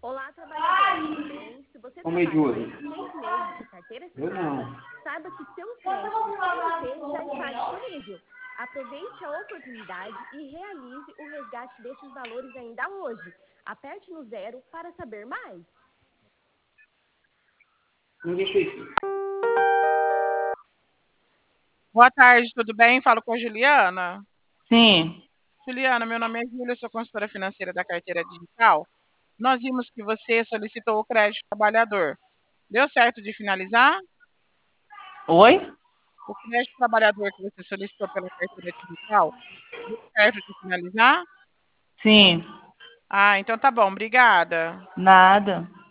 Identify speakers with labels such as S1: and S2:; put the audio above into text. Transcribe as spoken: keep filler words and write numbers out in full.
S1: Olá, trabalhador, tudo bem? Se você
S2: Como é,
S1: trabalha
S2: Júlia?
S1: mais de seis meses de carteira
S2: Eu
S1: assinada,
S2: não.
S1: saiba que seu crédito C L T já está disponível. Aproveite a oportunidade e realize o resgate desses valores ainda hoje. Aperte no zero para saber mais.
S2: Não deixa isso.
S3: Boa tarde, tudo bem? Falo com a Juliana.
S4: Sim.
S3: Juliana, meu nome é Júlia, sou consultora financeira da carteira digital. Nós vimos que você solicitou o crédito trabalhador. Deu certo de finalizar?
S4: Oi?
S3: O crédito trabalhador que você solicitou pela carteira digital, deu certo de finalizar?
S4: Sim.
S3: Ah, então tá bom, obrigada.
S4: Nada.